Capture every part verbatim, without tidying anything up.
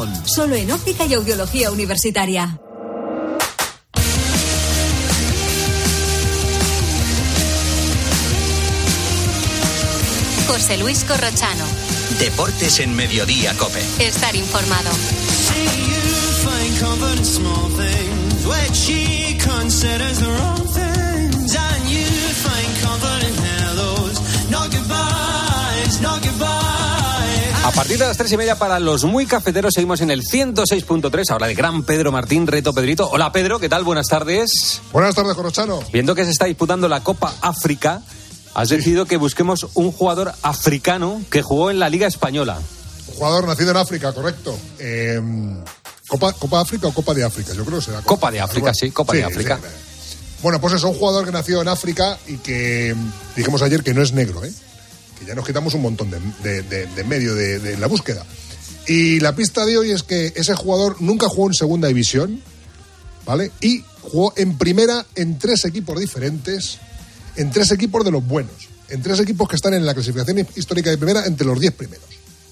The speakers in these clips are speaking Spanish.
Gijón. Solo en Óptica y Audiología Universitaria. José Luis Corrochano. Deportes en Mediodía COPE. Estar informado. A partir de las tres y media para los muy cafeteros seguimos en el ciento seis punto tres, ahora de gran Pedro Martín, Reto Pedrito. Hola Pedro, ¿qué tal? Buenas tardes. Buenas tardes, Corrochano. Viendo que se está disputando la Copa África, has sí. decidido que busquemos un jugador africano que jugó en la Liga Española. Un jugador nacido en África, correcto. Eh, ¿Copa, ¿Copa África o Copa de África? Yo creo que será Copa, Copa de África, África. sí, Copa sí, de África. Sí. Bueno, pues es un jugador que nació en África y que dijimos ayer que no es negro, ¿eh? Que ya nos quitamos un montón de, de, de, de medio de, de la búsqueda. Y la pista de hoy es que ese jugador nunca jugó en segunda división, ¿vale? Y jugó en primera en tres equipos diferentes, en tres equipos de los buenos, en tres equipos que están en la clasificación histórica de primera entre los diez primeros.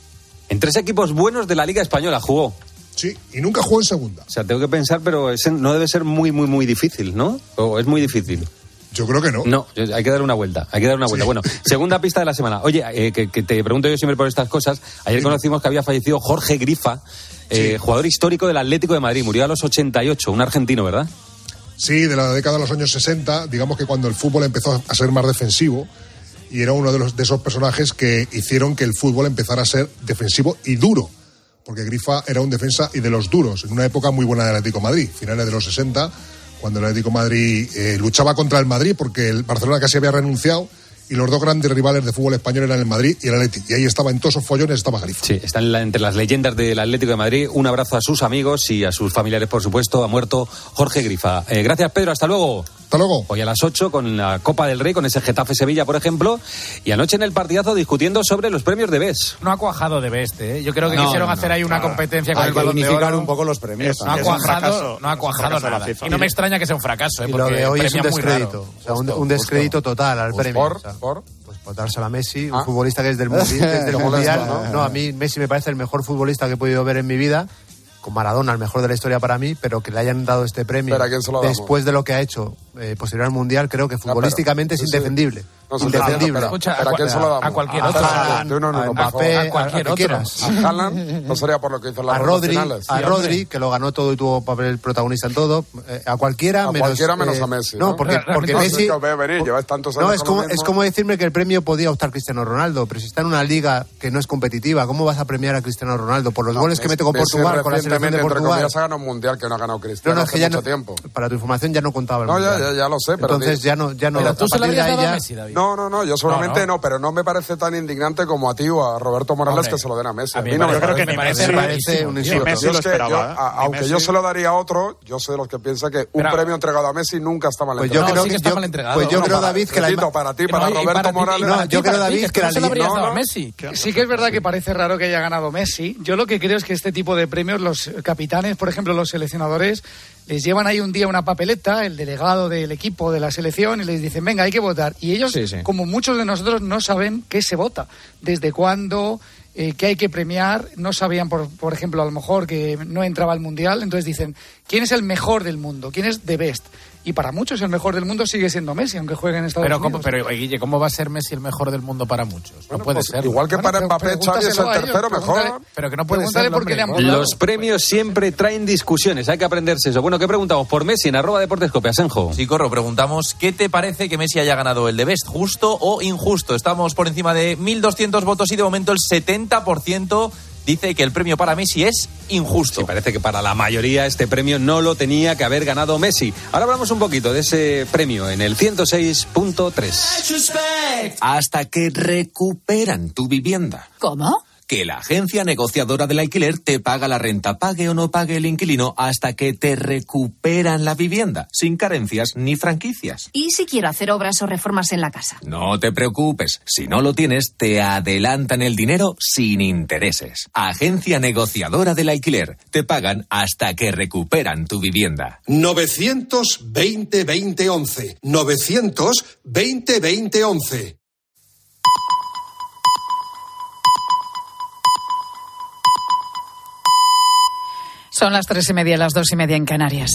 En tres equipos buenos de la Liga Española jugó. Sí, y nunca jugó en segunda. O sea, tengo que pensar, pero ese no debe ser muy, muy, muy difícil, ¿no? ¿O es muy difícil? Yo creo que no. No, hay que dar una vuelta, hay que dar una vuelta. Sí. Bueno, segunda pista de la semana. Oye, eh, que, que te pregunto yo siempre por estas cosas. Ayer sí. conocimos que había fallecido Jorge Grifa, eh, sí. jugador histórico del Atlético de Madrid. Murió a los ochenta y ocho, un argentino, ¿verdad? Sí, de la década de los años sesenta, digamos que cuando el fútbol empezó a ser más defensivo, y era uno de, los, de esos personajes que hicieron que el fútbol empezara a ser defensivo y duro, porque Grifa era un defensa y de los duros, en una época muy buena del Atlético de Madrid, finales de los sesenta, cuando el Atlético de Madrid eh, luchaba contra el Madrid, porque el Barcelona casi había renunciado, y los dos grandes rivales de fútbol español eran el Madrid y el Atlético, y ahí estaba, en todos esos follones estaba Grifa. Sí, está en la, entre las leyendas del Atlético de Madrid. Un abrazo a sus amigos y a sus familiares, por supuesto. Ha muerto Jorge Grifa. Eh, gracias, Pedro, hasta luego. Hasta luego. Hoy a las ocho con la Copa del Rey, con ese Getafe-Sevilla, por ejemplo, y anoche en el partidazo discutiendo sobre los premios de Best. No ha cuajado de Best, ¿eh? Yo creo que no, quisieron no, hacer ahí una claro. competencia con Hay el Balón de Oro. Hay que unificar un poco los premios. No ha cuajado, no ha cuajado nada. Y no me extraña que sea un fracaso, ¿eh? Y lo de hoy es un descrédito. O sea, un, un descrédito total al pues premio. Por, o sea, por... Pues por dársela a Messi, ah. un futbolista que es del mundial. Desde el mundial ¿no? no, a mí Messi me parece el mejor futbolista que he podido ver en mi vida. Con Maradona, el mejor de la historia para mí, pero que le hayan dado este premio después de lo que ha hecho eh, posterior al Mundial, creo que futbolísticamente no, pero, es indefendible. No, no, indefendible. No, Escucha, ¿Pero a, a quién se lo damos? A cualquier a otro. Haaland, no, no, no, a Mbappé, a cualquier a, a otro. A Haaland no sería por lo que hizo en las a Rodri, finales. a Rodri, que lo ganó todo y tuvo papel protagonista en todo. Eh, a cualquiera a menos... cualquiera menos eh, a Messi. No, porque, porque Messi... No, es como, es como decirme que el premio podía optar Cristiano Ronaldo, pero si está en una liga que no es competitiva, ¿cómo vas a premiar a Cristiano Ronaldo? Por los goles que mete con Portugal, con la selección de Portugal. Ha ganado un mundial que no ha ganado Cristiano no, no, es que hace ya mucho no, tiempo. Para tu información ya no contaba el no, mundial. Ya, ya, ya lo sé, pero... Entonces ya no... Ya no pero tú se lo habrías dado a Messi, David. No, no, no, yo seguramente no, no. no, pero no me parece tan indignante como a ti o a Roberto Morales Hombre, que se lo den a Messi. A mí, a mí no me creo parece, que me parece, me parece un insulto. Messi lo esperaba, yo, a, aunque Messi... yo se lo daría a otro, yo soy de los que piensa que un pero, premio entregado a Messi nunca está mal pues entregado. Yo creo no, sí que que está yo, mal entregado. Pues yo no, creo, para, David, que la... Repito, para ti, para no, Roberto para Morales... No, yo creo, David, que la... se lo habrías dado a Messi. Sí que es verdad que parece raro que haya ganado Messi. Yo lo que creo es que este tipo de premios, los capitanes, por ejemplo, los seleccionadores, les llevan ahí un día una papeleta, el delegado del equipo de la selección, y les dicen, venga, hay que votar. Y ellos, sí, sí. como muchos de nosotros, no saben qué se vota, desde cuándo, eh, qué hay que premiar. No sabían, por, por ejemplo, a lo mejor que no entraba al Mundial. Entonces dicen, ¿quién es el mejor del mundo? ¿Quién es the best? Y para muchos el mejor del mundo sigue siendo Messi, aunque juegue en Estados pero, Unidos. ¿cómo, pero, Guille, ¿cómo va a ser Messi el mejor del mundo para muchos? No bueno, puede pues, ser. Igual que bueno, para Mbappé, Xavi es el tercero mejor. Pero que no puede ser. Porque le han Los premios siempre traen discusiones, hay que aprenderse eso. Bueno, ¿qué preguntamos? Por Messi en arroba Deportes Cope, Asenjo. Sí, Corro, preguntamos, ¿qué te parece que Messi haya ganado el de Best? ¿Justo o injusto? Estamos por encima de mil doscientos votos y de momento el setenta por ciento dice que el premio para Messi es injusto. Sí, parece que para la mayoría este premio no lo tenía que haber ganado Messi. Ahora hablamos un poquito de ese premio en el ciento seis punto tres. Hasta que recuperan tu vivienda. ¿Cómo? Que la agencia negociadora del alquiler te paga la renta, pague o no pague el inquilino, hasta que te recuperan la vivienda, sin carencias ni franquicias. ¿Y si quiero hacer obras o reformas en la casa? No te preocupes, si no lo tienes, te adelantan el dinero sin intereses. Agencia negociadora del alquiler, te pagan hasta que recuperan tu vivienda. novecientos veinte veinte once. novecientos veinte veinte once. Son las tres y media, las dos y media en Canarias.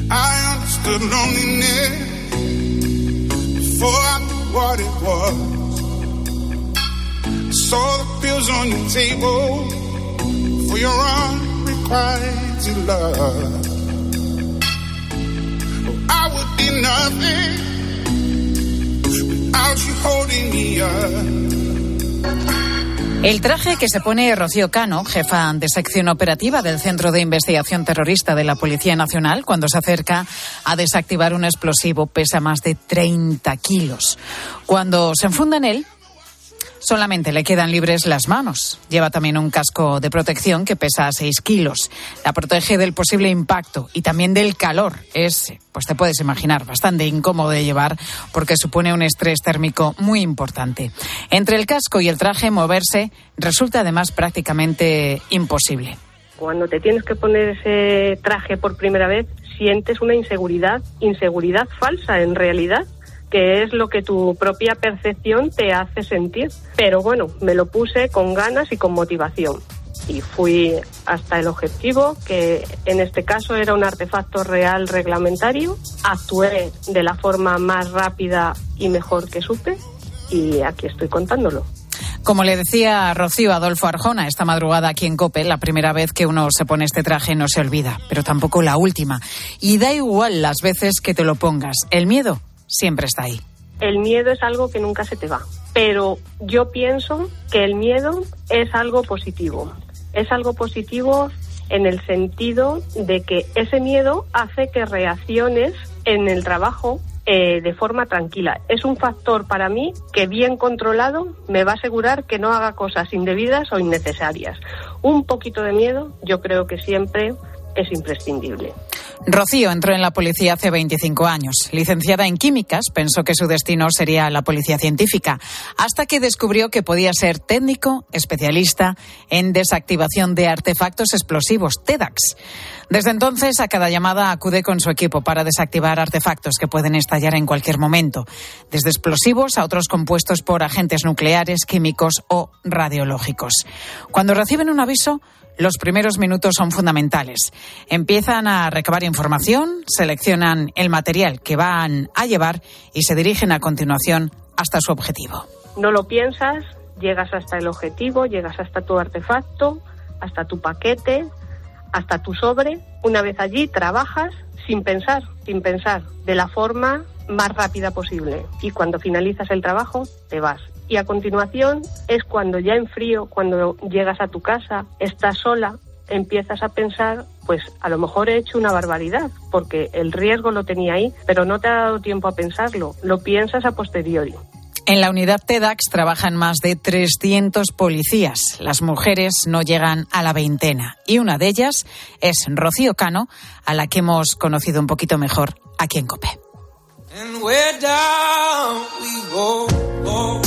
El traje que se pone Rocío Cano, jefa de sección operativa del Centro de Investigación Terrorista de la Policía Nacional, cuando se acerca a desactivar un explosivo, pesa más de treinta kilos. Cuando se enfunda en él, solamente le quedan libres las manos. Lleva también un casco de protección que pesa seis kilos. La protege del posible impacto y también del calor. Es, pues te puedes imaginar, bastante incómodo de llevar porque supone un estrés térmico muy importante. Entre el casco y el traje, moverse resulta además prácticamente imposible. Cuando te tienes que poner ese traje por primera vez, sientes una inseguridad, inseguridad falsa en realidad, que es lo que tu propia percepción te hace sentir. Pero bueno, me lo puse con ganas y con motivación. Y fui hasta el objetivo, que en este caso era un artefacto real reglamentario. Actué de la forma más rápida y mejor que supe. Y aquí estoy contándolo. Como le decía Rocío Adolfo Arjona esta madrugada aquí en COPE, la primera vez que uno se pone este traje no se olvida, pero tampoco la última. Y da igual las veces que te lo pongas. El miedo siempre está ahí. El miedo es algo que nunca se te va, pero yo pienso que el miedo es algo positivo. Es algo positivo en el sentido de que ese miedo hace que reacciones en el trabajo eh, de forma tranquila. Es un factor para mí que bien controlado me va a asegurar que no haga cosas indebidas o innecesarias. Un poquito de miedo yo creo que siempre es imprescindible. Rocío entró en la policía hace veinticinco años. Licenciada en químicas, pensó que su destino sería la policía científica, hasta que descubrió que podía ser técnico especialista en desactivación de artefactos explosivos, TEDx. Desde entonces, a cada llamada acude con su equipo para desactivar artefactos que pueden estallar en cualquier momento, desde explosivos a otros compuestos por agentes nucleares, químicos o radiológicos. Cuando reciben un aviso, los primeros minutos son fundamentales. Empiezan a recabar información, seleccionan el material que van a llevar y se dirigen a continuación hasta su objetivo. No lo piensas, llegas hasta el objetivo, llegas hasta tu artefacto, hasta tu paquete, hasta tu sobre. Una vez allí trabajas sin pensar, sin pensar, de la forma más rápida posible. Y cuando finalizas el trabajo, te vas. Y a continuación es cuando ya en frío, cuando llegas a tu casa, estás sola, empiezas a pensar, pues a lo mejor he hecho una barbaridad, porque el riesgo lo tenía ahí, pero no te ha dado tiempo a pensarlo, lo piensas a posteriori. En la unidad TEDx trabajan más de trescientos policías. Las mujeres no llegan a la veintena. Y una de ellas es Rocío Cano, a la que hemos conocido un poquito mejor aquí en COPE. And we're down we go, go.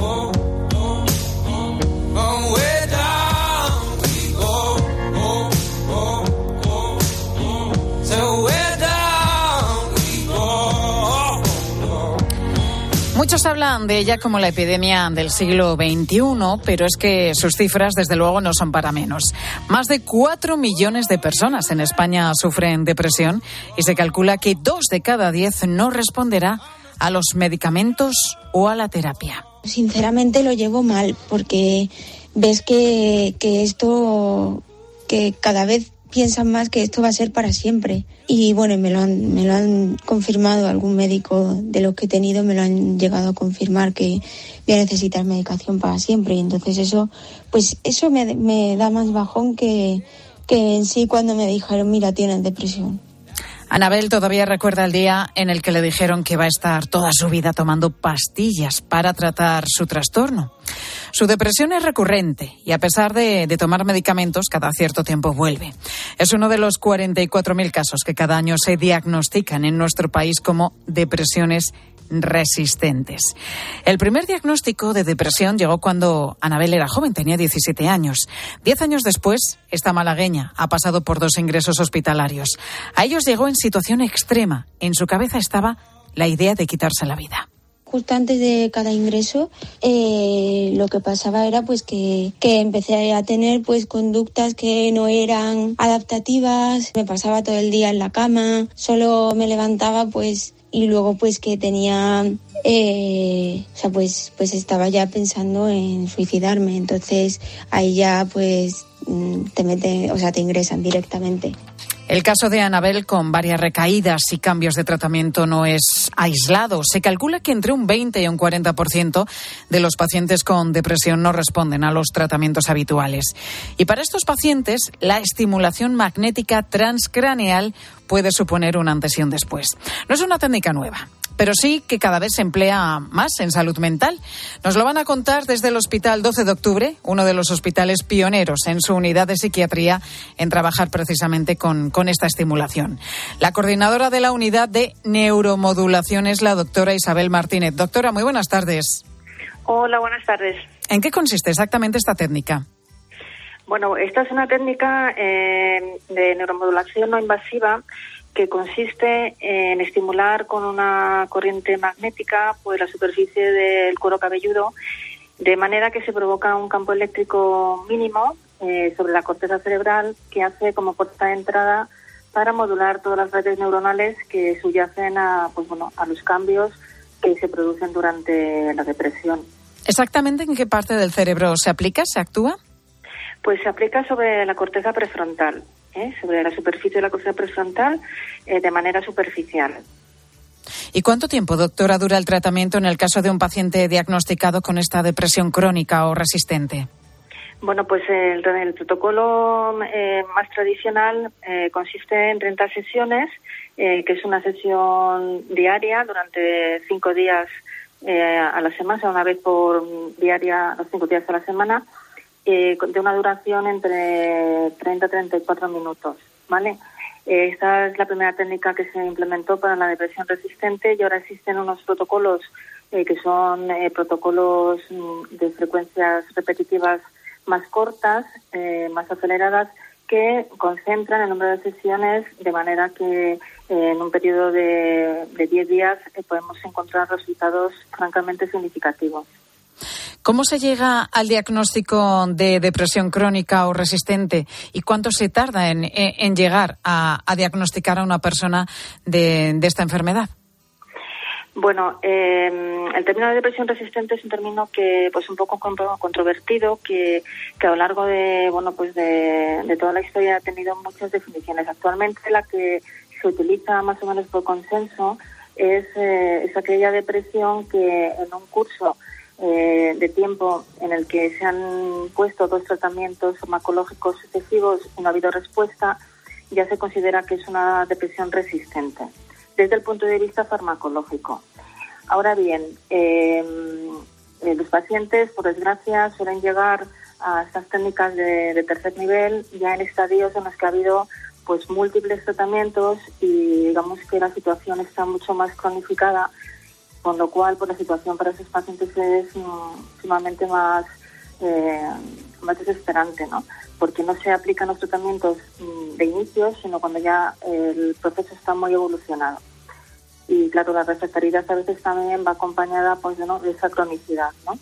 Muchos hablan de ella como la epidemia del siglo veintiuno, pero es que sus cifras, desde luego, no son para menos. Más de cuatro millones de personas en España sufren depresión y se calcula que dos de cada diez no responderá a los medicamentos o a la terapia. Sinceramente lo llevo mal porque ves que, que esto, que cada vez piensan más que esto va a ser para siempre. Y bueno, me lo han, me lo han confirmado algún médico de los que he tenido, me lo han llegado a confirmar que voy a necesitar medicación para siempre. Y entonces eso, pues eso me, me da más bajón que, que en sí cuando me dijeron, mira, tienes depresión. Anabel todavía recuerda el día en el que le dijeron que va a estar toda su vida tomando pastillas para tratar su trastorno. Su depresión es recurrente y a pesar de, de tomar medicamentos, cada cierto tiempo vuelve. Es uno de los cuarenta y cuatro mil casos que cada año se diagnostican en nuestro país como depresiones resistentes. El primer diagnóstico de depresión llegó cuando Anabel era joven, tenía diecisiete años. Diez años después, esta malagueña ha pasado por dos ingresos hospitalarios. A ellos llegó en situación extrema. En su cabeza estaba la idea de quitarse la vida. justo antes de cada ingreso, eh, lo que pasaba era pues que, que empecé a tener pues conductas que no eran adaptativas, me pasaba todo el día en la cama, solo me levantaba pues y luego pues que tenía, eh, o sea pues, pues estaba ya pensando en suicidarme, entonces ahí ya pues te meten, o sea te ingresan directamente. El caso de Anabel, con varias recaídas y cambios de tratamiento, no es aislado. Se calcula que entre un veinte y un cuarenta por ciento de los pacientes con depresión no responden a los tratamientos habituales. Y para estos pacientes, la estimulación magnética transcraneal puede suponer un antes y un después. No es una técnica nueva, pero sí que cada vez se emplea más en salud mental. Nos lo van a contar desde el Hospital doce de octubre, uno de los hospitales pioneros en su unidad de psiquiatría en trabajar precisamente con, con esta estimulación. La coordinadora de la unidad de neuromodulación es la doctora Isabel Martínez. Doctora, muy buenas tardes. Hola, buenas tardes. ¿En qué consiste exactamente esta técnica? Bueno, esta es una técnica eh, de neuromodulación no invasiva que consiste en estimular con una corriente magnética pues la superficie del cuero cabelludo, de manera que se provoca un campo eléctrico mínimo eh, sobre la corteza cerebral que hace como puerta de entrada para modular todas las redes neuronales que subyacen a, pues bueno, a los cambios que se producen durante la depresión. ¿Exactamente en qué parte del cerebro se aplica, se actúa? Pues se aplica sobre la corteza prefrontal. ¿Eh? sobre la superficie de la corteza prefrontal eh, de manera superficial. ¿Y cuánto tiempo, doctora, dura el tratamiento en el caso de un paciente diagnosticado con esta depresión crónica o resistente? Bueno, pues el, el protocolo eh, más tradicional eh, consiste en treinta sesiones, eh, que es una sesión diaria durante cinco días eh, a la semana, o sea, una vez por diaria, los cinco días a la semana, Eh, de una duración entre treinta y treinta y cuatro minutos, ¿vale? Eh, esta es la primera técnica que se implementó para la depresión resistente y ahora existen unos protocolos eh, que son eh, protocolos de frecuencias repetitivas más cortas, eh, más aceleradas, que concentran el número de sesiones de manera que eh, en un periodo de, de diez días eh, podemos encontrar resultados francamente significativos. ¿Cómo se llega al diagnóstico de depresión crónica o resistente y cuánto se tarda en, en llegar a, a diagnosticar a una persona de, de esta enfermedad? Bueno, eh, el término de depresión resistente es un término que, pues, un poco controvertido, que, que a lo largo de, bueno, pues de, de toda la historia ha tenido muchas definiciones. Actualmente la que se utiliza más o menos por consenso es, eh, es aquella depresión que en un curso Eh, de tiempo en el que se han puesto dos tratamientos farmacológicos sucesivos y no ha habido respuesta, ya se considera que es una depresión resistente desde el punto de vista farmacológico. Ahora bien, eh, eh, los pacientes, por desgracia, suelen llegar a estas técnicas de, de tercer nivel ya en estadios en los que ha habido pues múltiples tratamientos y digamos que la situación está mucho más cronificada, con lo cual pues la situación para esos pacientes es um, sumamente más, eh, más desesperante, ¿no? Porque no se aplican los tratamientos um, de inicio, sino cuando ya eh, el proceso está muy evolucionado. Y claro, la refractariedad a veces también va acompañada pues, de, ¿no? de esa cronicidad, ¿no?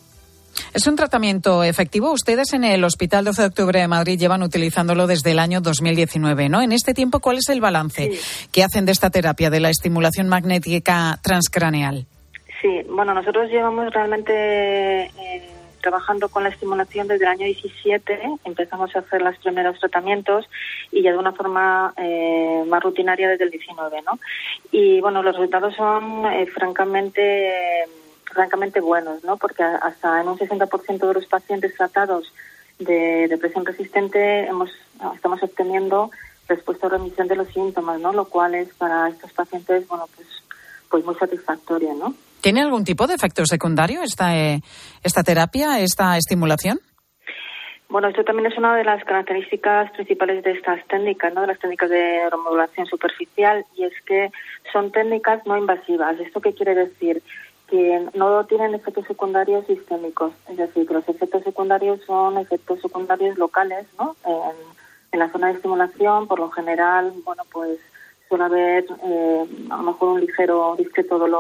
¿Es un tratamiento efectivo? Ustedes en el Hospital doce de octubre de Madrid llevan utilizándolo desde el año dos mil diecinueve, ¿no? En este tiempo, ¿cuál es el balance sí. que hacen de esta terapia, de la estimulación magnética transcraneal? Sí, bueno, nosotros llevamos realmente eh, trabajando con la estimulación desde el año diecisiete, empezamos a hacer los primeros tratamientos y ya de una forma eh, más rutinaria desde el diecinueve, ¿no? Y bueno, los resultados son eh, francamente... Eh, francamente buenos, ¿no? Porque hasta en un sesenta por ciento de los pacientes tratados de depresión resistente hemos estamos obteniendo respuesta o remisión de los síntomas, ¿no? Lo cual es para estos pacientes, bueno, pues pues muy satisfactorio, ¿no? ¿Tiene algún tipo de efecto secundario esta eh, esta terapia, esta estimulación? Bueno, esto también es una de las características principales de estas técnicas, ¿no? De las técnicas de neuromodulación superficial, y es que son técnicas no invasivas. ¿Esto qué quiere decir? Que no tienen efectos secundarios sistémicos, es decir, que los efectos secundarios son efectos secundarios locales, ¿no? En, en la zona de estimulación, por lo general, bueno, pues suele haber eh, a lo mejor un ligero, discreto dolor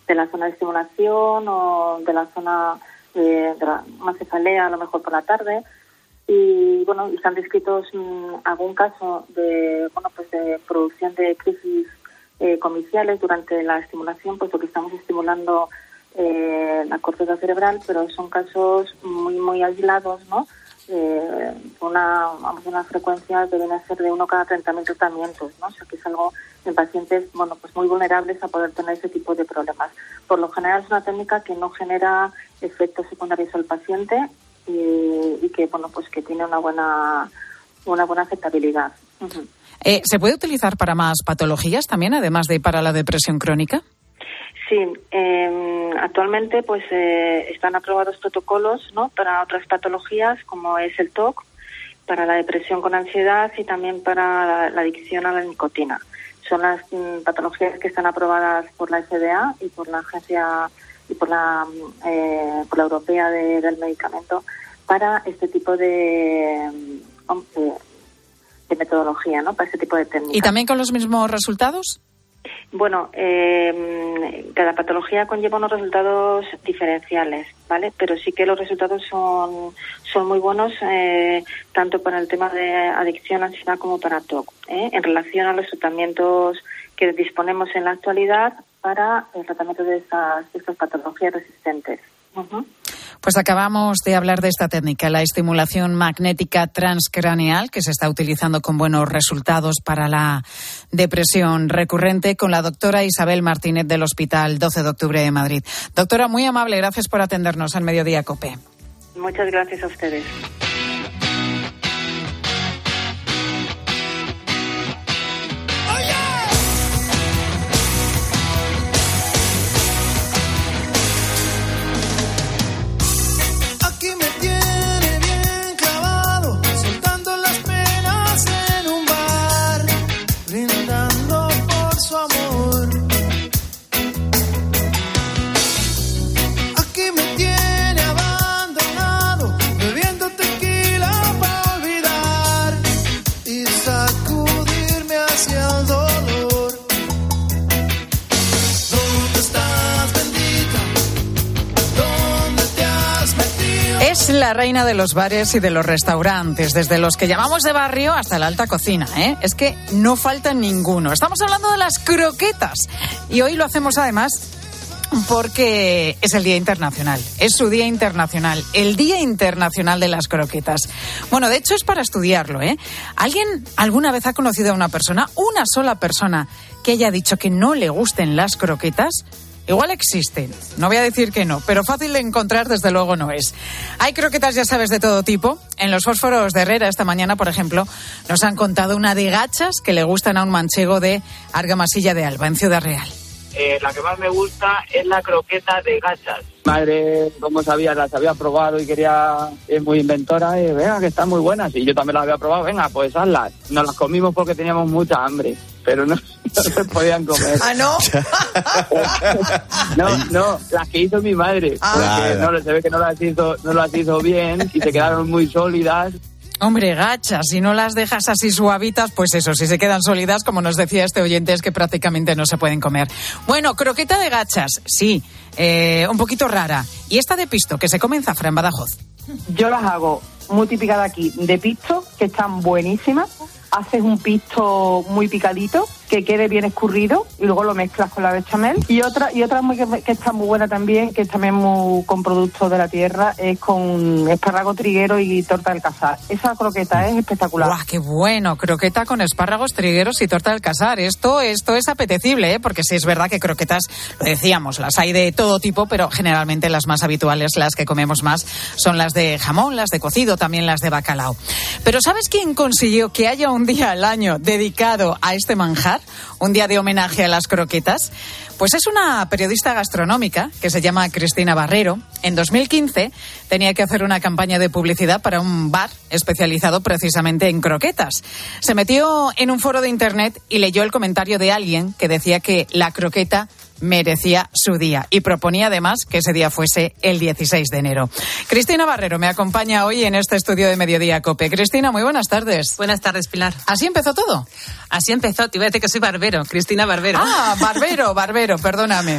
de la zona de estimulación o de la zona de, de la, una cefalea, a lo mejor por la tarde. Y bueno, están descritos mmm, algún caso de bueno pues de producción de crisis eh, comiciales durante la estimulación, puesto que estamos estimulando eh, la corteza cerebral, pero son casos muy muy aislados, ¿no? Eh, una vamos una frecuencia que viene a ser de uno cada treinta mil tratamientos, ¿no? O sea que es algo en pacientes bueno pues muy vulnerables a poder tener ese tipo de problemas. Por lo general es una técnica que no genera efectos secundarios al paciente y, y que bueno pues que tiene una buena una buena aceptabilidad. Uh-huh. Eh, ¿Se puede utilizar para más patologías también, además de para la depresión crónica? Sí, eh, actualmente pues eh, están aprobados protocolos, ¿no? Para otras patologías como es el T O C, para la depresión con ansiedad y también para la, la adicción a la nicotina. Son las mm, patologías que están aprobadas por la F D A y por la agencia y por la eh, por la europea de, del medicamento para este tipo de, de, de metodología, ¿no? Para este tipo de técnicas. ¿Y también con los mismos resultados? Bueno, eh, cada patología conlleva unos resultados diferenciales, ¿vale? Pero sí que los resultados son son muy buenos eh, tanto para el tema de adicción, ansiedad como para T O C, ¿eh? En relación a los tratamientos que disponemos en la actualidad para el tratamiento de estas, de estas patologías resistentes. Uh-huh. Pues acabamos de hablar de esta técnica, la estimulación magnética transcraneal, que se está utilizando con buenos resultados para la depresión recurrente, con la doctora Isabel Martínez del Hospital doce de octubre de Madrid. Doctora, muy amable, gracias por atendernos en Mediodía COPE. Muchas gracias a ustedes. Es la reina de los bares y de los restaurantes, desde los que llamamos de barrio hasta la alta cocina, ¿eh? Es que no falta ninguno. Estamos hablando de las croquetas y hoy lo hacemos además porque es el Día Internacional, es su Día Internacional, el Día Internacional de las Croquetas. Bueno, de hecho es para estudiarlo, ¿eh? ¿Alguien alguna vez ha conocido a una persona, una sola persona, que haya dicho que no le gusten las croquetas? Igual existen, no voy a decir que no, pero fácil de encontrar desde luego no es. Hay croquetas, ya sabes, de todo tipo. En los fósforos de Herrera esta mañana, por ejemplo, nos han contado una de gachas que le gustan a un manchego de Argamasilla de Alba, en Ciudad Real. Eh, la que más me gusta es la croqueta de gachas. Madre, como sabía, las había probado y quería, es muy inventora, y venga, que están muy buenas. Y yo también las había probado, venga, pues hazlas. Nos las comimos porque teníamos mucha hambre, pero no, no se podían comer. ¿Ah, no? no, no, las que hizo mi madre. Ah, porque claro. no, se ve que no las hizo, no las hizo bien y se quedaron muy sólidas. Hombre, gachas, si no las dejas así suavitas, pues eso, si se quedan sólidas, como nos decía este oyente, es que prácticamente no se pueden comer. Bueno, croqueta de gachas, sí, eh, un poquito rara. Y esta de pisto, que se come en Zafra, en Badajoz. Yo las hago muy típicas de aquí, de pisto, que están buenísimas. Haces un pisto muy picadito, que quede bien escurrido, y luego lo mezclas con la bechamel. Y otra y otra muy, que, que está muy buena también, que es también muy, con productos de la tierra, es con espárrago triguero y torta del Casar. Esa croqueta es espectacular. ¡Guau, qué bueno! Croqueta con espárragos, trigueros y torta del Casar. Esto, esto es apetecible, ¿eh? Porque sí es verdad que croquetas, lo decíamos, las hay de todo tipo, pero generalmente las más habituales, las que comemos más, son las de jamón, las de cocido, también las de bacalao. Pero ¿sabes quién consiguió que haya un día al año dedicado a este manjar? Un día de homenaje a las croquetas. Pues es una periodista gastronómica que se llama Cristina Barrero. En dos mil quince tenía que hacer una campaña de publicidad para un bar especializado precisamente en croquetas. Se metió en un foro de internet y leyó el comentario de alguien que decía que la croqueta merecía su día y proponía además que ese día fuese el dieciséis de enero. Cristina Barrero me acompaña hoy en este estudio de Mediodía COPE. Cristina, muy buenas tardes. Buenas tardes, Pilar. ¿Así empezó todo? Así empezó. Te iba a decir que soy Barbero, Cristina Barbero. Ah, Barbero, Barbero, perdóname.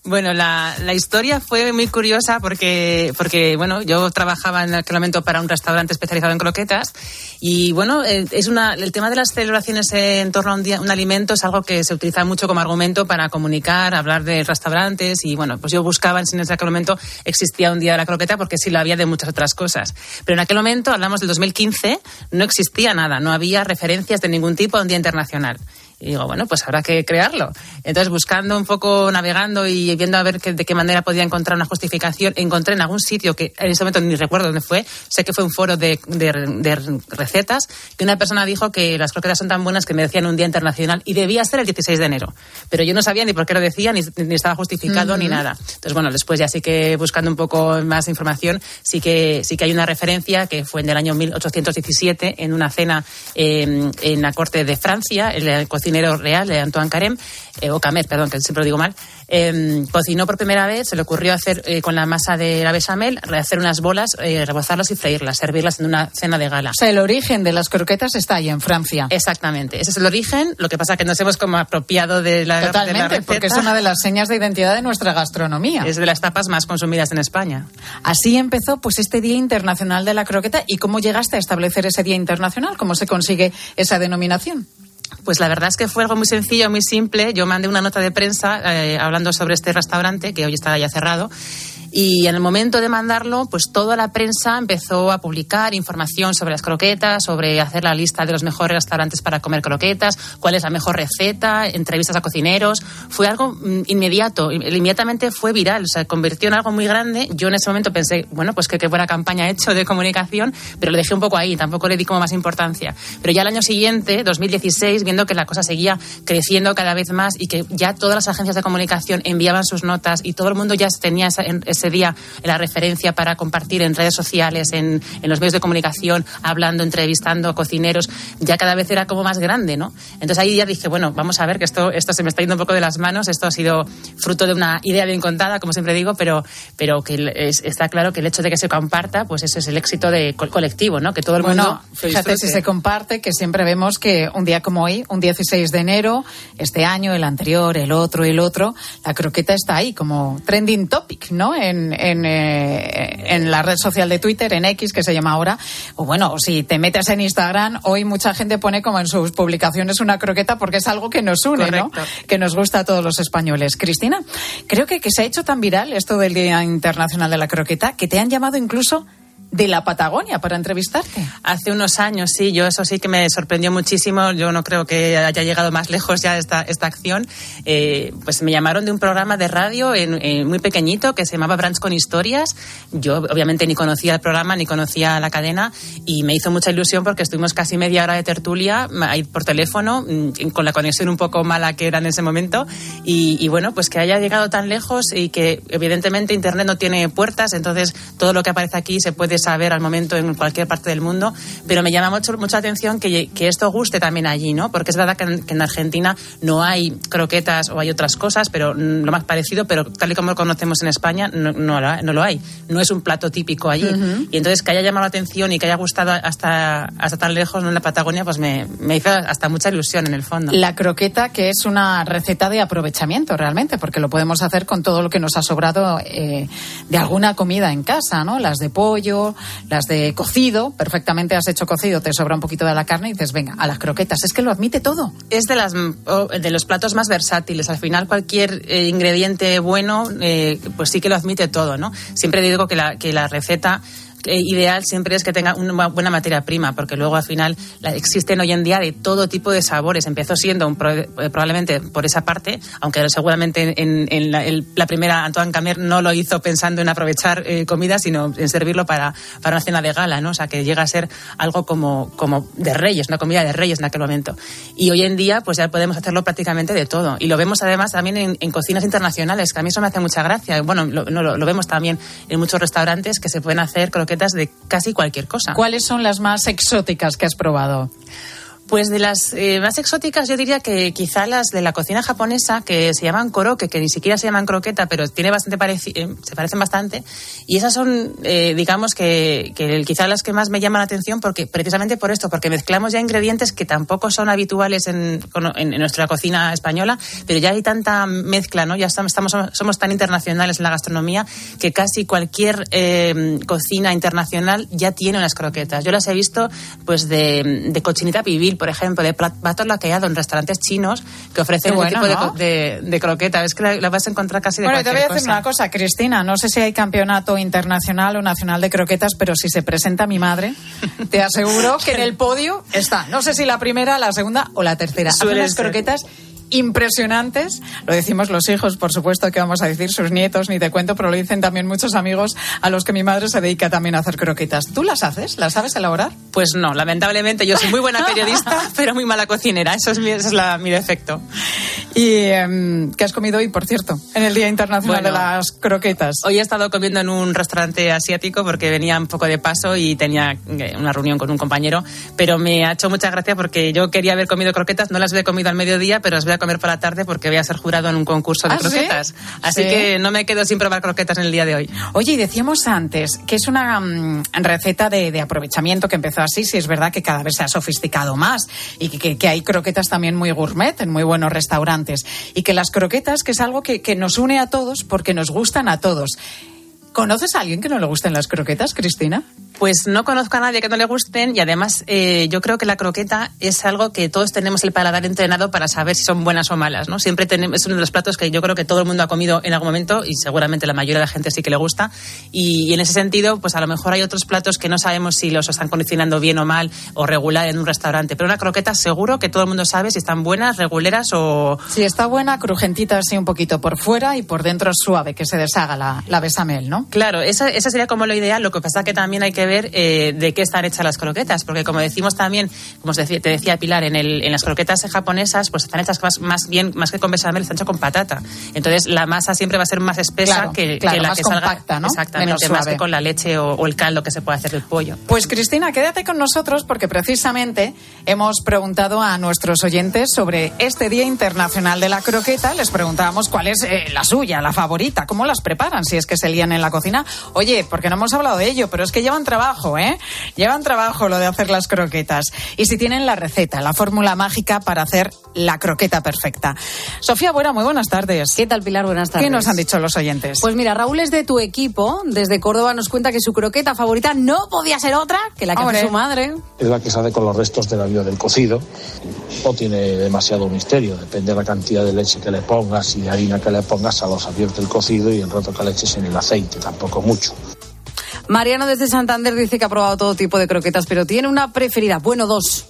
Bueno, la, la historia fue muy curiosa porque, porque, bueno, yo trabajaba en aquel momento para un restaurante especializado en croquetas y, bueno, es una, el tema de las celebraciones en torno a un, día, un alimento es algo que se utiliza mucho como argumento para comunicar, hablar de restaurantes y, bueno, pues yo buscaba en aquel momento existía un día de la croqueta porque sí lo había de muchas otras cosas. Pero en aquel momento, hablamos del dos mil quince, no existía nada, no había referencias de ningún tipo a un día internacional. Y digo, bueno, pues habrá que crearlo. Entonces, buscando un poco, navegando y viendo a ver que, de qué manera podía encontrar una justificación, encontré en algún sitio, que en ese momento ni recuerdo dónde fue, sé que fue un foro de, de, de recetas, que una persona dijo que las croquetas son tan buenas que merecían un día internacional y debía ser el dieciséis de enero. Pero yo no sabía ni por qué lo decía, ni, ni estaba justificado, uh-huh. ni nada. Entonces, bueno, después ya sí que buscando un poco más información, sí que, sí que hay una referencia que fue en el año mil ochocientos diecisiete, en una cena eh, en la corte de Francia, en la cocina real de Antoine Carême, eh, o Camer, perdón, que siempre lo digo mal, eh, cocinó por primera vez, se le ocurrió hacer eh, con la masa de la bechamel, hacer unas bolas, eh, rebozarlas y freírlas, servirlas en una cena de gala. O sea, el origen de las croquetas está ahí en Francia. Exactamente, ese es el origen, lo que pasa es que nos hemos como apropiado de la, Totalmente, de la receta. Porque es una de las señas de identidad de nuestra gastronomía. Es de las tapas más consumidas en España. Así empezó pues este Día Internacional de la Croqueta. ¿Y cómo llegaste a establecer ese Día Internacional? ¿Cómo se consigue esa denominación? Pues la verdad es que fue algo muy sencillo, muy simple. Yo mandé una nota de prensa eh, hablando sobre este restaurante, que hoy está ya cerrado. Y en el momento de mandarlo, pues toda la prensa empezó a publicar información sobre las croquetas, sobre hacer la lista de los mejores restaurantes para comer croquetas, cuál es la mejor receta, entrevistas a cocineros. Fue algo mm, inmediato, inmediatamente fue viral, o sea, convirtió en algo muy grande. Yo en ese momento pensé, bueno, pues que qué buena campaña he hecho de comunicación, pero lo dejé un poco ahí, tampoco le di como más importancia. Pero ya el año siguiente, dos mil dieciséis, viendo que la cosa seguía creciendo cada vez más y que ya todas las agencias de comunicación enviaban sus notas y todo el mundo ya tenía esa, ese día la referencia para compartir en redes sociales, en, en los medios de comunicación, hablando, entrevistando a cocineros, ya cada vez era como más grande, ¿no? Entonces ahí ya dije, bueno, vamos a ver que esto, esto se me está yendo un poco de las manos, esto ha sido fruto de una idea bien contada, como siempre digo, pero, pero que es, está claro que el hecho de que se comparta, pues ese es el éxito de co- colectivo, ¿no? Que todo el mundo... Bueno, fíjate si se comparte, que siempre vemos que un día como hoy, un dieciséis de enero, este año, el anterior, el otro, el otro, la croqueta está ahí como trending topic, ¿no? En, en En, eh, en la red social de Twitter, en X, que se llama ahora, o bueno, si te metes en Instagram, hoy mucha gente pone como en sus publicaciones una croqueta porque es algo que nos une, Correcto. ¿no? Que nos gusta a todos los españoles. Cristina, creo que, que se ha hecho tan viral esto del Día Internacional de la Croqueta que te han llamado incluso de la Patagonia para entrevistarte. Hace unos años, sí, yo eso sí que me sorprendió muchísimo. Yo no creo que haya llegado más lejos ya esta, esta acción. Eh, pues me llamaron de un programa de radio en, en muy pequeñito que se llamaba Brunch con Historias. Yo obviamente ni conocía el programa ni conocía la cadena y me hizo mucha ilusión porque estuvimos casi media hora de tertulia ahí por teléfono con la conexión un poco mala que era en ese momento y, y bueno, pues que haya llegado tan lejos y que evidentemente Internet no tiene puertas, entonces todo lo que aparece aquí se puede saber al momento en cualquier parte del mundo, pero me llama mucho mucha atención que, que esto guste también allí, ¿no? Porque es verdad que en, que en Argentina no hay croquetas o hay otras cosas, pero lo más parecido, pero tal y como lo conocemos en España, no, no, no lo hay. No es un plato típico allí. Uh-huh. Y entonces que haya llamado la atención y que haya gustado hasta, hasta tan lejos, ¿no? En la Patagonia, pues me, me hizo hasta mucha ilusión en el fondo. La croqueta, que es una receta de aprovechamiento realmente, porque lo podemos hacer con todo lo que nos ha sobrado eh, de alguna comida en casa, ¿no? Las de pollo, las de cocido, perfectamente has hecho cocido, te sobra un poquito de la carne y dices, venga, a las croquetas, es que lo admite todo. Es de las de los platos más versátiles, al final cualquier eh, ingrediente bueno, eh, pues sí que lo admite todo, ¿no? Siempre digo que la, que la receta eh, ideal siempre es que tenga una buena materia prima, porque luego al final la, existen hoy en día de todo tipo de sabores. Empezó siendo un pro, eh, probablemente por esa parte, aunque seguramente en, en la, el, la primera Antoine Camer no lo hizo pensando en aprovechar eh, comida, sino en servirlo para, para una cena de gala, ¿no? O sea, que llega a ser algo como, como de reyes, una comida de reyes en aquel momento. Y hoy en día pues ya podemos hacerlo prácticamente de todo. Y lo vemos además también en, en cocinas internacionales, que a mí eso me hace mucha gracia. Bueno, lo, no, lo, lo vemos también en muchos restaurantes que se pueden hacer croquetas de casi cualquier cosa. ¿Cuáles son las más exóticas que has probado? Pues de las eh, más exóticas yo diría que quizá las de la cocina japonesa, que se llaman koroke, que ni siquiera se llaman croqueta, pero tiene bastante pareci- eh, se parecen bastante, y esas son, eh, digamos, que, que quizá las que más me llaman la atención, porque precisamente por esto, porque mezclamos ya ingredientes que tampoco son habituales en, en, en nuestra cocina española, pero ya hay tanta mezcla, ¿no? Ya estamos, estamos somos tan internacionales en la gastronomía que casi cualquier eh, cocina internacional ya tiene unas croquetas. Yo las he visto pues de, de cochinita pibil, por ejemplo, de platos laqueados en restaurantes chinos que ofrecen bueno, este tipo ¿no? de, de, de croqueta. Es que la, la vas a encontrar casi de bueno, cualquier te voy a cosa. decir una cosa, Cristina. No sé si hay campeonato internacional o nacional de croquetas, pero si se presenta mi madre, te aseguro que en el podio está. No sé si la primera, la segunda o la tercera. Hace unas croquetas impresionantes, lo decimos los hijos, por supuesto, que vamos a decir sus nietos, ni te cuento, pero lo dicen también muchos amigos a los que mi madre se dedica también a hacer croquetas. ¿Tú las haces? ¿Las sabes elaborar? Pues no, lamentablemente yo soy muy buena periodista, pero muy mala cocinera, eso es mi, ese es la, mi defecto. ¿Y eh, qué has comido hoy, por cierto, en el Día Internacional bueno, de las Croquetas? Hoy he estado comiendo en un restaurante asiático porque venía un poco de paso y tenía una reunión con un compañero, pero me ha hecho mucha gracia porque yo quería haber comido croquetas, no las había comido al mediodía, pero las voy a comer por la tarde porque voy a ser jurado en un concurso de ¿Ah, croquetas. ¿sí? Así ¿Sí? que no me quedo sin probar croquetas en el día de hoy. Oye, y decíamos antes que es una um, receta de, de aprovechamiento que empezó así, si es verdad que cada vez se ha sofisticado más y que, que, que hay croquetas también muy gourmet en muy buenos restaurantes y que las croquetas, que es algo que, que nos une a todos porque nos gustan a todos. ¿Conoces a alguien que no le gusten las croquetas, Cristina? Pues no conozco a nadie que no le gusten y además eh, yo creo que la croqueta es algo que todos tenemos el paladar entrenado para saber si son buenas o malas, ¿no? Siempre tenemos, es uno de los platos que yo creo que todo el mundo ha comido en algún momento y seguramente la mayoría de la gente sí que le gusta y, y en ese sentido pues a lo mejor hay otros platos que no sabemos si los están cocinando bien o mal o regular en un restaurante, pero una croqueta seguro que todo el mundo sabe si están buenas, reguleras o... Si está buena, crujentita así un poquito por fuera y por dentro suave, que se deshaga la, la bechamel, ¿no? Claro, esa, esa sería como lo ideal, lo que pasa que también hay que ver eh, de qué están hechas las croquetas, porque como decimos también, como te decía Pilar, en, el, en las croquetas japonesas pues están hechas más, más bien, más que con bechamel, están hechas con patata. Entonces la masa siempre va a ser más espesa claro, que, claro, que la más que compacta, salga, ¿no? exactamente, más que con la leche o, o el caldo que se puede hacer del pollo. Pues Cristina, quédate con nosotros porque precisamente hemos preguntado a nuestros oyentes sobre este Día Internacional de la Croqueta. Les preguntábamos cuál es eh, la suya, la favorita, cómo las preparan, si es que se lían en la cocina. Oye, porque no hemos hablado de ello, pero es que llevan trabajo, ¿eh? Llevan trabajo lo de hacer las croquetas. Y si tienen la receta, la fórmula mágica para hacer la croqueta perfecta. Sofía Buera, muy buenas tardes. ¿Qué tal, Pilar? Buenas tardes. ¿Qué nos han dicho los oyentes? Pues mira, Raúl es de tu equipo, desde Córdoba, nos cuenta que su croqueta favorita no podía ser otra que la que hace su madre. Es la que se hace con los restos de la vida del cocido. No tiene demasiado misterio, depende de la cantidad de leche que le pongas y de harina que le pongas, a los abierto el cocido y el rato que le eches en el aceite, tampoco mucho. Mariano desde Santander dice que ha probado todo tipo de croquetas, pero tiene una preferida, bueno, dos.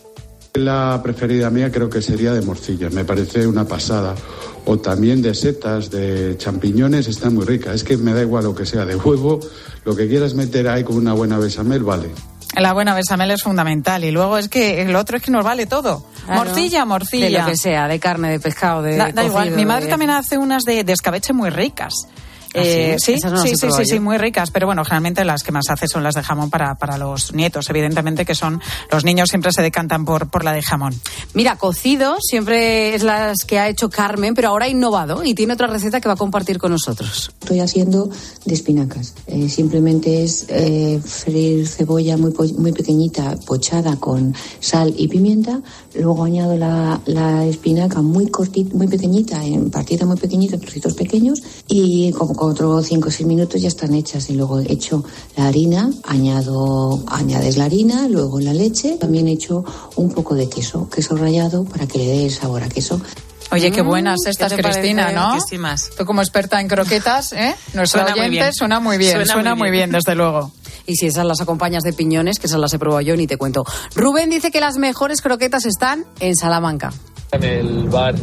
La preferida mía creo que sería de morcilla, me parece una pasada. O también de setas, de champiñones, está muy rica. Es que me da igual lo que sea, de huevo, lo que quieras meter ahí con una buena bechamel, vale. La buena bechamel es fundamental y luego es que el otro es que nos vale todo. Claro. Morcilla, morcilla. De lo que sea, de carne, de pescado, de Da, da cocido, igual, mi madre de... también hace unas de, de escabeche muy ricas. ¿Ah, eh, sí? sí, no sí, sí, sí, yo. sí, muy ricas, pero bueno, generalmente las que más hace son las de jamón para, para los nietos, evidentemente que son, los niños siempre se decantan por, por la de jamón. Mira, cocido siempre es las que ha hecho Carmen, pero ahora ha innovado y tiene otra receta que va a compartir con nosotros. Estoy haciendo de espinacas, eh, simplemente es eh, freír cebolla muy, po- muy pequeñita, pochada con sal y pimienta, luego añado la, la espinaca muy cortita, muy pequeñita, en partida muy pequeñita, en trocitos pequeños, y como otros cinco o seis minutos ya están hechas y luego echo la harina, añado, añades la harina, luego la leche, también echo un poco de queso, queso rallado para que le dé el sabor a queso. Oye, qué buenas estas, Cristina, parece, ¿no? Cristísimas? Tú como experta en croquetas, ¿eh? Nuestra Suena oyente muy bien. suena muy bien, suena, Suena muy bien. bien, desde luego. Y si esas las acompañas de piñones, que esas las he probado yo, ni te cuento. Rubén dice que las mejores croquetas están en Salamanca. En el bar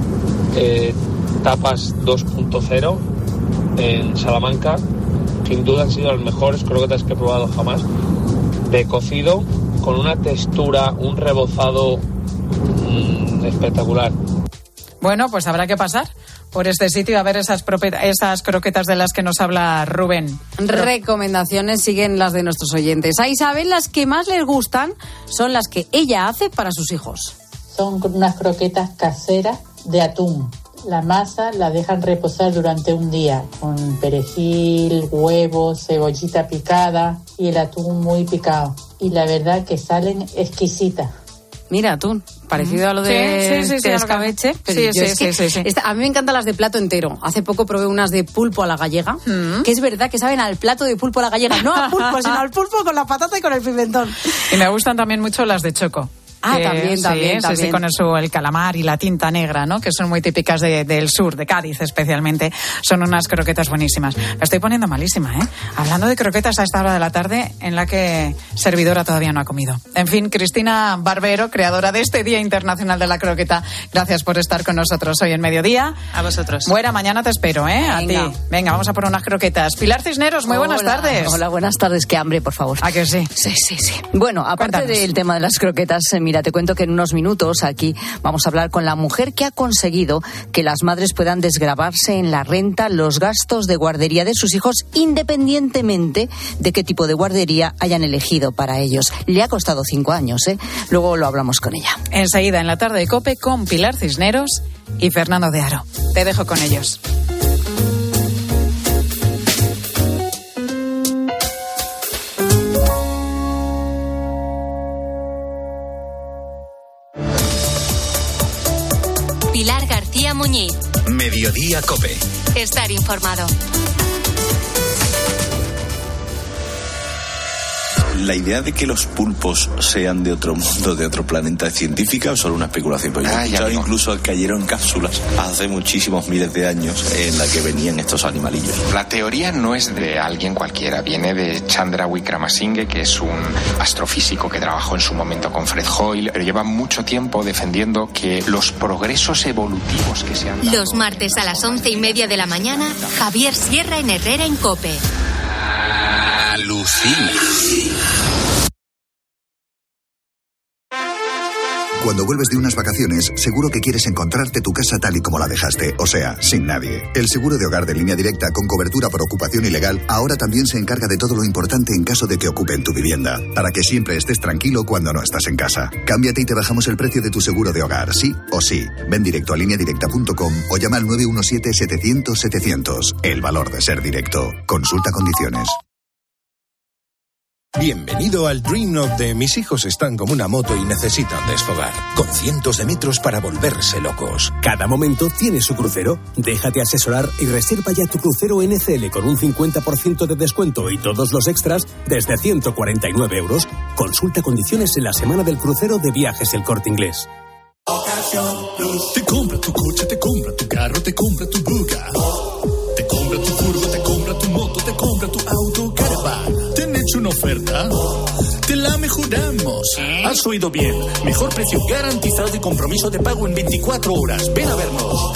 eh, Tapas dos punto cero en Salamanca, sin duda han sido las mejores croquetas que he probado jamás, de cocido, con una textura, un rebozado mmm, espectacular. Bueno, pues habrá que pasar por este sitio a ver esas, propet- esas croquetas de las que nos habla Rubén. Recomendaciones siguen las de nuestros oyentes. A Isabel las que más les gustan son las que ella hace para sus hijos. Son unas croquetas caseras de atún. La masa la dejan reposar durante un día con perejil, huevos, cebollita picada y el atún muy picado. Y la verdad que salen exquisitas. Mira, atún, parecido a lo de, sí, sí, sí, de sí, escabeche. Pero sí, yo sí, es que sí, sí, sí. esta- a mí me encantan las de plato entero. Hace poco probé unas de pulpo a la gallega, mm. que es verdad que saben al plato de pulpo a la gallega. No a pulpo, sino al pulpo con la patata y con el pimentón. Y me gustan también mucho las de choco. Ah, que, también, sí, también, sí, también. sí, con eso, el calamar y la tinta negra, ¿no? Que son muy típicas de, del sur, de Cádiz especialmente. Son unas croquetas buenísimas. Me estoy poniendo malísima, ¿eh? Hablando de croquetas a esta hora de la tarde en la que servidora todavía no ha comido. En fin, Cristina Barbero, creadora de este Día Internacional de la Croqueta, gracias por estar con nosotros hoy en Mediodía. A vosotros. Buena, mañana te espero, ¿eh? Venga. A ti. Venga, vamos a por unas croquetas. Pilar Cisneros, muy buenas Hola. tardes. Hola, buenas tardes. Qué hambre, por favor. ¿A que sí? Sí, sí, sí. Bueno, aparte Cuéntanos. del tema de las croquetas, eh, mira, te cuento que en unos minutos aquí vamos a hablar con la mujer que ha conseguido que las madres puedan desgravarse en la renta los gastos de guardería de sus hijos independientemente de qué tipo de guardería hayan elegido para ellos. Le ha costado cinco años, ¿eh? Luego lo hablamos con ella. Enseguida en la tarde de COPE con Pilar Cisneros y Fernando de Aro. Te dejo con ellos. Pilar García Muñiz. Mediodía COPE. Estar informado. ¿La idea de que los pulpos sean de otro mundo, de otro planeta, es científica o solo una especulación? Porque yo he escuchado incluso que cayeron cápsulas hace muchísimos miles de años en la que venían estos animalillos. La teoría no es de alguien cualquiera, viene de Chandra Wickramasinghe, que es un astrofísico que trabajó en su momento con Fred Hoyle, pero lleva mucho tiempo defendiendo que los progresos evolutivos que se han dado... Los martes a las once y media de la mañana, Javier Sierra en Herrera en COPE. Alucina. Cuando vuelves de unas vacaciones, seguro que quieres encontrarte tu casa tal y como la dejaste, o sea, sin nadie. El seguro de hogar de Línea Directa, con cobertura por ocupación ilegal, ahora también se encarga de todo lo importante en caso de que ocupen tu vivienda, para que siempre estés tranquilo cuando no estás en casa. Cámbiate y te bajamos el precio de tu seguro de hogar, sí o sí. Ven directo a línea directa punto com o llama al nueve uno siete, setecientos, setecientos. El valor de ser directo. Consulta condiciones. Bienvenido al Dream of de mis hijos están como una moto y necesitan desfogar, con cientos de metros para volverse locos. Cada momento tiene su crucero. Déjate asesorar y reserva ya tu crucero N C L con un cincuenta por ciento de descuento y todos los extras desde ciento cuarenta y nueve euros. Consulta condiciones en la semana del crucero de Viajes El Corte Inglés. Te compra tu coche, te compra tu carro, te compra tu buga. Te compra tu furgo, te compra tu moto, te compra tu auto, caravan. ¿Te han hecho una oferta? Te la mejoramos. Has oído bien. Mejor precio garantizado y compromiso de pago en veinticuatro horas. Ven a vernos.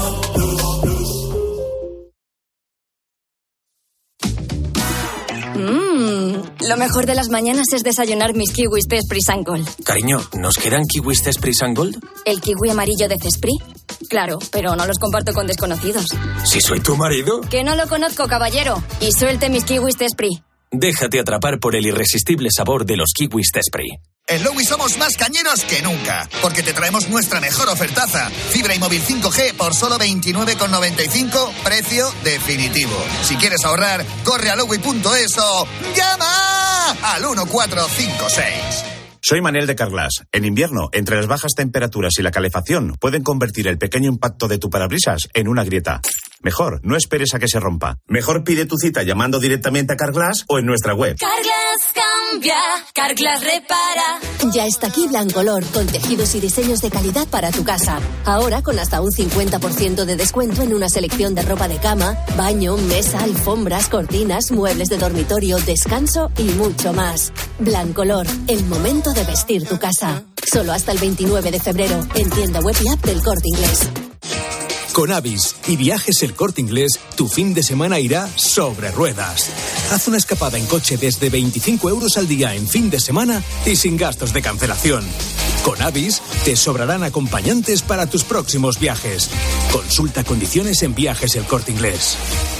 Mmm, lo mejor de las mañanas es desayunar mis kiwis de Esprit San Gold. Cariño, ¿nos quedan kiwis de Esprit San Gold? ¿El kiwi amarillo de Cesprit? Claro, pero no los comparto con desconocidos. ¿Si soy tu marido? Que no lo conozco, caballero. Y suelte mis kiwis de Esprit. Déjate atrapar por el irresistible sabor de los kiwis de Esprit. En Lowy somos más cañeros que nunca, porque te traemos nuestra mejor ofertaza. Fibra y móvil cinco G por solo veintinueve con noventa y cinco, precio definitivo. Si quieres ahorrar, corre a lowy punto es o llama al uno cuatro cinco seis. Soy Manel de Carglass. En invierno, entre las bajas temperaturas y la calefacción, pueden convertir el pequeño impacto de tu parabrisas en una grieta. Mejor, no esperes a que se rompa. Mejor pide tu cita llamando directamente a Carglass o en nuestra web. Carglass cambia, Carglass repara. Ya está aquí Blancolor, con tejidos y diseños de calidad para tu casa. Ahora con hasta un cincuenta por ciento de descuento en una selección de ropa de cama, baño, mesa, alfombras, cortinas, muebles de dormitorio, descanso y mucho más. Blancolor, el momento de vestir tu casa. Solo hasta el veintinueve de febrero, en tienda web y app del Corte Inglés. Con Avis y Viajes El Corte Inglés, tu fin de semana irá sobre ruedas. Haz una escapada en coche desde veinticinco euros al día en fin de semana y sin gastos de cancelación. Con Avis, Te sobrarán acompañantes para tus próximos viajes. Consulta condiciones en Viajes El Corte Inglés.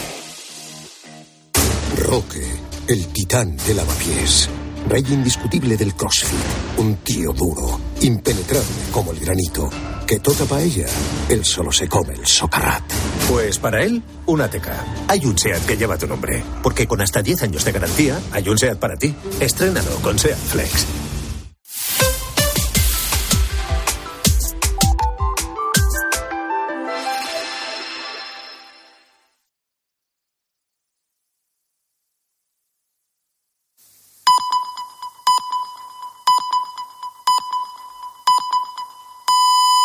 Roque, el titán de lavapiés. Rey indiscutible del CrossFit. Un tío duro, impenetrable como el granito. Que toca paella, él solo se come el socarrat. Pues para él, un A T K. Hay un SEAT que lleva tu nombre. Porque con hasta diez años de garantía, hay un SEAT para ti. Estrénalo con SEAT Flex.